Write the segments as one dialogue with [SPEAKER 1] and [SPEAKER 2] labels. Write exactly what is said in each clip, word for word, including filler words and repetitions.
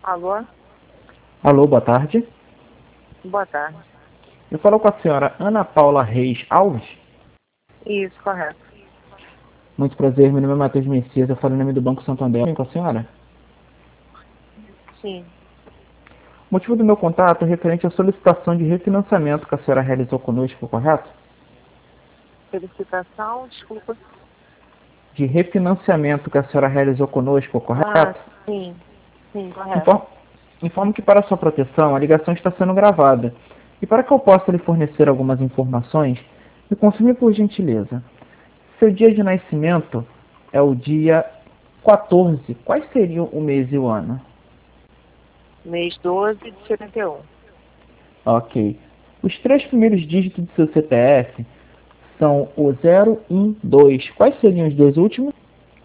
[SPEAKER 1] Alô?
[SPEAKER 2] Alô, boa tarde.
[SPEAKER 1] Boa tarde.
[SPEAKER 2] Eu falo com a senhora Ana Paula Reis Alves.
[SPEAKER 1] Isso, correto.
[SPEAKER 2] Muito prazer, meu nome é Matheus Messias, eu falo em nome do Banco Santander. Bem com a senhora?
[SPEAKER 1] Sim.
[SPEAKER 2] O motivo do meu contato é referente à solicitação de refinanciamento que a senhora realizou conosco, correto?
[SPEAKER 1] Solicitação, desculpa.
[SPEAKER 2] De refinanciamento que a senhora realizou conosco,
[SPEAKER 1] Ah,
[SPEAKER 2] correto?
[SPEAKER 1] sim. Sim, correto.
[SPEAKER 2] Informo, informo que para sua proteção a ligação está sendo gravada. E para que eu possa lhe fornecer algumas informações, me confirme por gentileza. Seu dia de nascimento é o dia quatorze. Quais seriam o mês e o ano?
[SPEAKER 1] Mês doze de setenta e um.
[SPEAKER 2] Ok. Os três primeiros dígitos do seu C P F são o zero um dois. Quais seriam os dois últimos?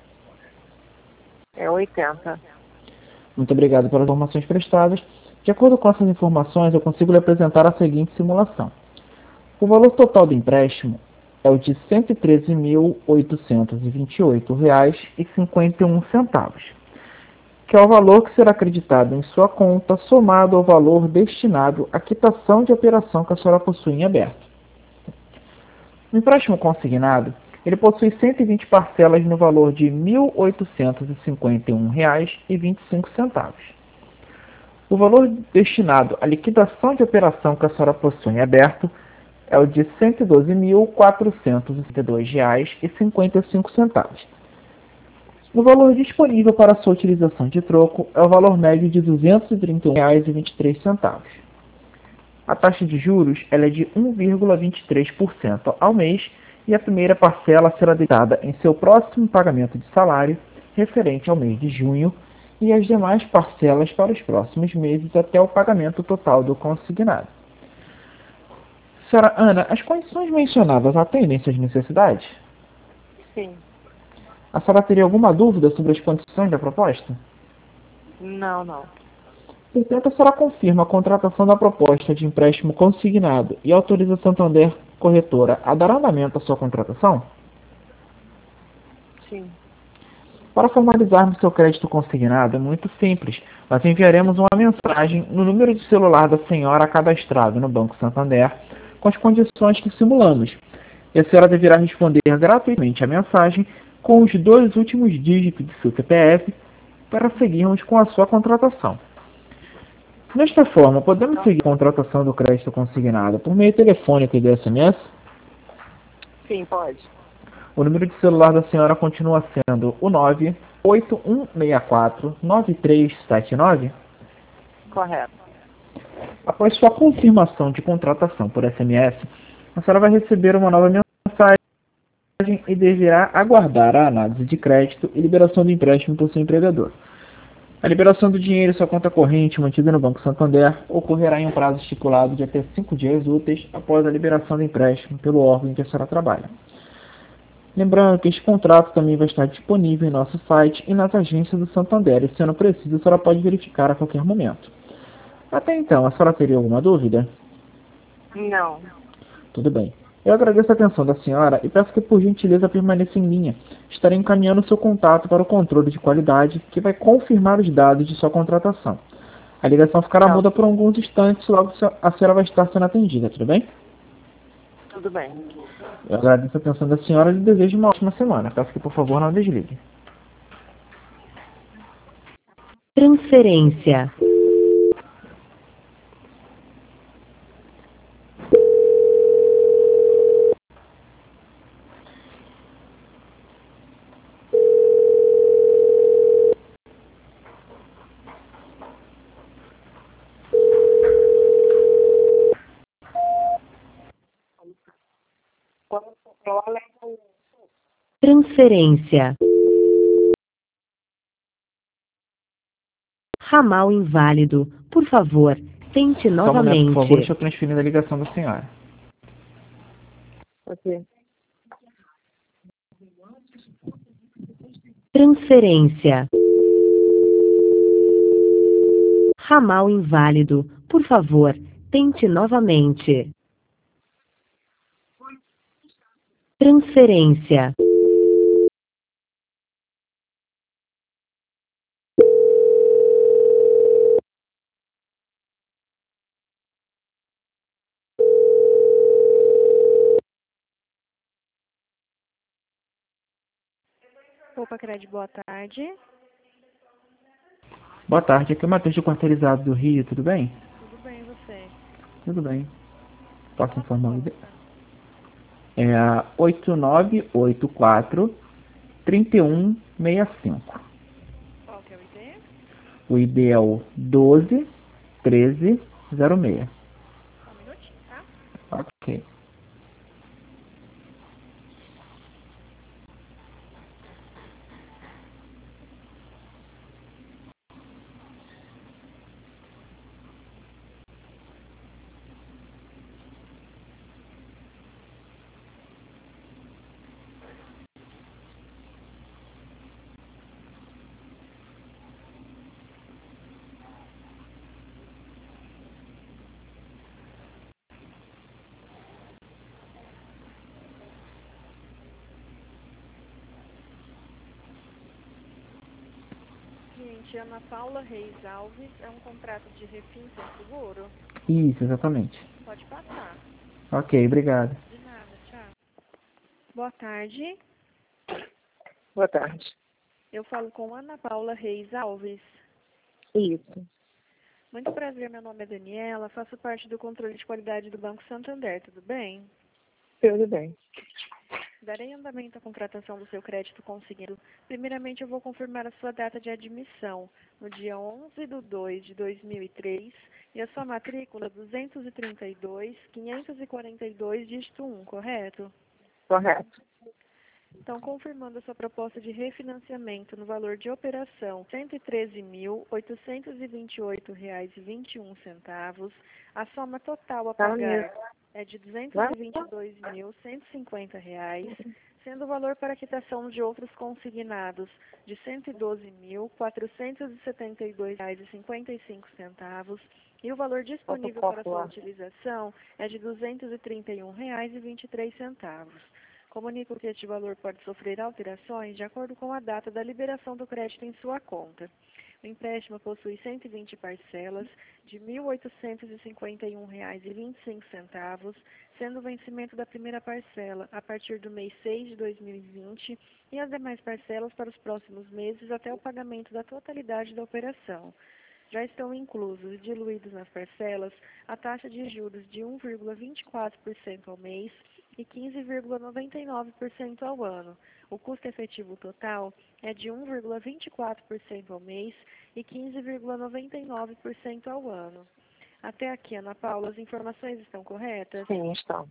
[SPEAKER 1] É oitenta.
[SPEAKER 2] Muito obrigado pelas informações prestadas. De acordo com essas informações, eu consigo lhe apresentar a seguinte simulação. O valor total do empréstimo é o de cento e treze mil oitocentos e vinte e oito reais e cinquenta e um centavos, que é o valor que será acreditado em sua conta somado ao valor destinado à quitação de operação que a senhora possui em aberto. O empréstimo consignado, ele possui cento e vinte parcelas no valor de mil oitocentos e cinquenta e um reais e vinte e cinco centavos. O valor destinado à liquidação de operação que a senhora possui em aberto é o de cento e doze mil quatrocentos e setenta e dois reais e cinquenta e cinco centavos. O valor disponível para sua utilização de troco é o valor médio de duzentos e trinta e um reais e vinte e três centavos. A taxa de juros ela é de um vírgula vinte e três por cento ao mês e a primeira parcela será dada em seu próximo pagamento de salário, referente ao mês de junho, e as demais parcelas para os próximos meses até o pagamento total do consignado. Senhora Ana, as condições mencionadas atendem suas necessidades?
[SPEAKER 1] Sim.
[SPEAKER 2] A senhora teria alguma dúvida sobre as condições da proposta?
[SPEAKER 1] Não, não.
[SPEAKER 2] Portanto, a senhora confirma a contratação da proposta de empréstimo consignado e autoriza a Santander Corretora a dar andamento à sua contratação?
[SPEAKER 1] Sim.
[SPEAKER 2] Para formalizarmos seu crédito consignado é muito simples. Nós enviaremos uma mensagem no número de celular da senhora cadastrado no Banco Santander com as condições que simulamos. E a senhora deverá responder gratuitamente a mensagem com os dois últimos dígitos de seu C P F para seguirmos com a sua contratação. Desta forma, podemos seguir a contratação do crédito consignado por meio telefônico e de S M S?
[SPEAKER 1] Sim, pode.
[SPEAKER 2] O número de celular da senhora continua sendo o nove oito um seis quatro nove três sete nove?
[SPEAKER 1] Correto.
[SPEAKER 2] Após sua confirmação de contratação por S M S, a senhora vai receber uma nova mensagem e deverá aguardar a análise de crédito e liberação do empréstimo por seu empregador. A liberação do dinheiro em sua conta corrente mantida no Banco Santander ocorrerá em um prazo estipulado de até cinco dias úteis após a liberação do empréstimo pelo órgão em que a senhora trabalha. Lembrando que este contrato também vai estar disponível em nosso site e nas agências do Santander, e sendo preciso, a senhora pode verificar a qualquer momento. Até então, a senhora teria alguma dúvida?
[SPEAKER 1] Não.
[SPEAKER 2] Tudo bem. Eu agradeço a atenção da senhora e peço que, por gentileza, permaneça em linha. Estarei encaminhando seu contato para o controle de qualidade, que vai confirmar os dados de sua contratação. A ligação ficará
[SPEAKER 1] Tá,
[SPEAKER 2] muda por alguns instantes, logo a senhora vai estar sendo atendida, tudo bem?
[SPEAKER 1] tudo bem.
[SPEAKER 2] Eu agradeço a atenção da senhora e lhe desejo uma ótima semana. Peço que, por favor, não desligue.
[SPEAKER 3] Transferência. Transferência. Ramal inválido. Por favor, tente
[SPEAKER 2] Só um momento, por favor, deixa
[SPEAKER 3] novamente.
[SPEAKER 2] eu transferir a ligação da senhora.
[SPEAKER 1] Ok.
[SPEAKER 3] Transferência. Ramal inválido. Por favor, tente novamente. Transferência.
[SPEAKER 4] Opa, Cred, boa tarde.
[SPEAKER 2] Boa tarde, aqui é o Matheus de Quarteirizado do Rio, tudo bem?
[SPEAKER 4] Tudo bem, e você?
[SPEAKER 2] Tudo bem. Posso
[SPEAKER 4] Qual a
[SPEAKER 2] informar o I D?
[SPEAKER 4] proposta?
[SPEAKER 2] É a oito nove oito quatro, três um seis cinco.
[SPEAKER 4] Qual que é o I D?
[SPEAKER 2] O I D é o doze treze zero seis.
[SPEAKER 4] Só um minutinho, tá?
[SPEAKER 2] Ok.
[SPEAKER 4] Cliente Ana Paula Reis Alves, é um contrato de refim sem seguro?
[SPEAKER 2] Isso, exatamente.
[SPEAKER 4] Pode passar.
[SPEAKER 2] Ok, obrigado.
[SPEAKER 4] De nada, tchau. Boa tarde,
[SPEAKER 1] Boa tarde.
[SPEAKER 4] eu falo com Ana Paula Reis Alves.
[SPEAKER 1] Isso.
[SPEAKER 4] Muito prazer, meu nome é Daniela, faço parte do controle de qualidade do Banco Santander, tudo bem?
[SPEAKER 1] Tudo bem.
[SPEAKER 4] Darei andamento à contratação do seu crédito consignado. Primeiramente, eu vou confirmar a sua data de admissão, no dia onze de dois de dois mil e três, e a sua matrícula duzentos e trinta e dois, quinhentos e quarenta e dois, dígito um, correto?
[SPEAKER 1] Correto.
[SPEAKER 4] Então, confirmando a sua proposta de refinanciamento no valor de operação cento e treze mil, oitocentos e vinte e oito reais e vinte e um centavos, a soma total a
[SPEAKER 1] Tá
[SPEAKER 4] pagar
[SPEAKER 1] mesmo.
[SPEAKER 4] é de duzentos
[SPEAKER 1] Vai.
[SPEAKER 4] e vinte e dois mil, cento e cinquenta reais, sendo o valor para quitação de outros consignados de cento e doze mil, quatrocentos e setenta e dois reais e cinquenta e cinco centavos, e o valor disponível para sua utilização é de duzentos e trinta e um reais e vinte e três centavos. Comunico que este valor pode sofrer alterações de acordo com a data da liberação do crédito em sua conta. O empréstimo possui cento e vinte parcelas de mil oitocentos e cinquenta e um reais e vinte e cinco centavos, sendo o vencimento da primeira parcela a partir do mês seis de dois mil e vinte e as demais parcelas para os próximos meses até o pagamento da totalidade da operação. Já estão inclusos e diluídos nas parcelas a taxa de juros de um vírgula vinte e quatro por cento ao mês e quinze vírgula noventa e nove por cento ao ano. O custo efetivo total é de um vírgula vinte e quatro por cento ao mês e quinze vírgula noventa e nove por cento ao ano. Até aqui, Ana Paula, as informações estão corretas?
[SPEAKER 1] Sim, estão.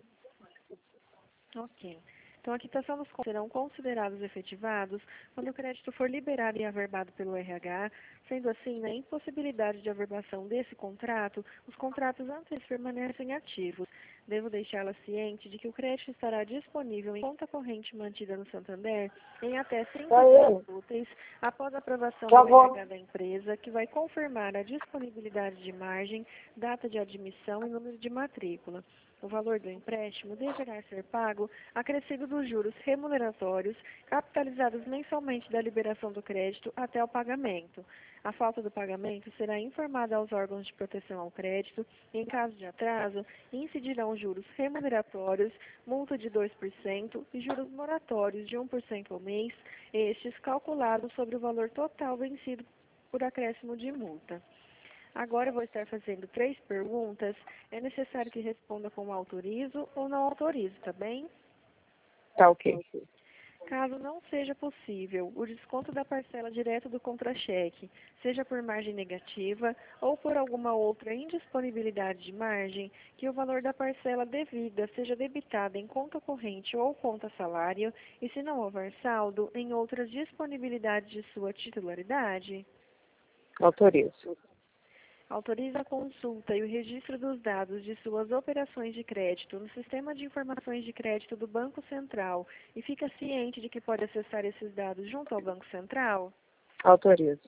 [SPEAKER 4] Ok. Então, a quitação dos contos serão considerados efetivados quando o crédito for liberado e averbado pelo R H. Sendo assim, na impossibilidade de averbação desse contrato, os contratos anteriores permanecem ativos. Devo deixá-la ciente de que o crédito estará disponível em conta corrente mantida no Santander em até cinco dias úteis após a aprovação do R H da empresa, que vai confirmar a disponibilidade de margem, data de admissão e número de matrícula. O valor do empréstimo deverá ser pago acrescido dos juros remuneratórios capitalizados mensalmente da liberação do crédito até o pagamento. A falta do pagamento será informada aos órgãos de proteção ao crédito e, em caso de atraso, incidirão juros remuneratórios, multa de dois por cento e juros moratórios de um por cento ao mês, estes calculados sobre o valor total vencido por acréscimo de multa. Agora eu vou estar fazendo três perguntas. É necessário que responda com autorizo ou não autorizo, tá bem?
[SPEAKER 1] Tá ok.
[SPEAKER 4] Caso não seja possível o desconto da parcela direto do contra-cheque, seja por margem negativa ou por alguma outra indisponibilidade de margem, que o valor da parcela devida seja debitado em conta corrente ou conta salário e, se não houver saldo, em outras disponibilidades de sua titularidade.
[SPEAKER 1] Autorizo.
[SPEAKER 4] Autoriza a consulta e o registro dos dados de suas operações de crédito no Sistema de Informações de Crédito do Banco Central e fica ciente de que pode acessar esses dados junto ao Banco Central?
[SPEAKER 1] Autorizo.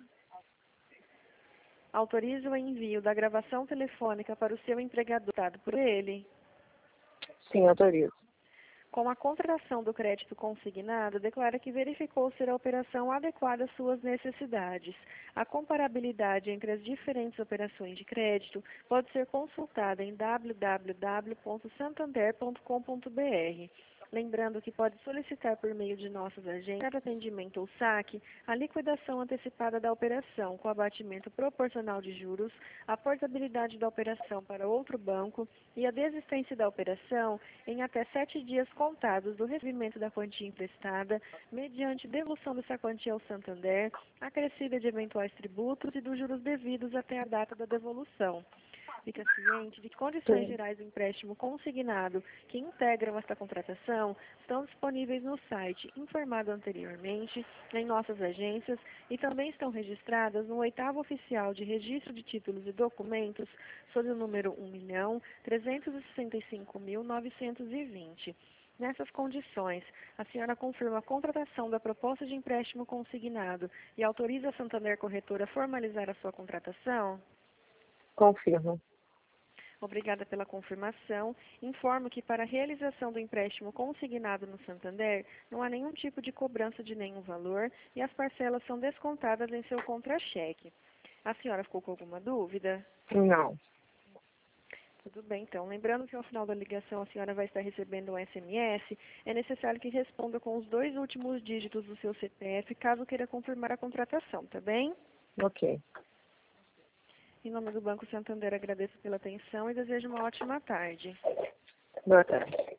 [SPEAKER 4] Autoriza o envio da gravação telefônica para o seu empregador dado por ele?
[SPEAKER 1] Sim, autorizo.
[SPEAKER 4] Com a contratação do crédito consignado, declara que verificou ser a operação adequada às suas necessidades. A comparabilidade entre as diferentes operações de crédito pode ser consultada em w w w ponto santander ponto com ponto b r. Lembrando que pode solicitar por meio de nossas agências, atendimento ou saque, a liquidação antecipada da operação, com abatimento proporcional de juros, a portabilidade da operação para outro banco e a desistência da operação em até sete dias contados do recebimento da quantia emprestada, mediante devolução dessa quantia ao Santander, acrescida de eventuais tributos e dos juros devidos até a data da devolução. Fica ciente de que condições
[SPEAKER 1] Sim.
[SPEAKER 4] gerais do empréstimo consignado que integram esta contratação estão disponíveis no site informado anteriormente, em nossas agências e também estão registradas no oitavo oficial de registro de títulos e documentos sob o número um milhão trezentos e sessenta e cinco mil novecentos e vinte. Nessas condições, a senhora confirma a contratação da proposta de empréstimo consignado e autoriza a Santander Corretora a formalizar a sua contratação?
[SPEAKER 1] Confirmo.
[SPEAKER 4] Obrigada pela confirmação. Informo que para a realização do empréstimo consignado no Santander, não há nenhum tipo de cobrança de nenhum valor e as parcelas são descontadas em seu contra-cheque. A senhora ficou com alguma dúvida?
[SPEAKER 1] Não.
[SPEAKER 4] Tudo bem, então. Lembrando que ao final da ligação a senhora vai estar recebendo um S M S, é necessário que responda com os dois últimos dígitos do seu C P F, caso queira confirmar a contratação, tá bem?
[SPEAKER 1] Ok.
[SPEAKER 4] Em nome do Banco Santander, agradeço pela atenção e desejo uma ótima tarde.
[SPEAKER 1] Boa tarde.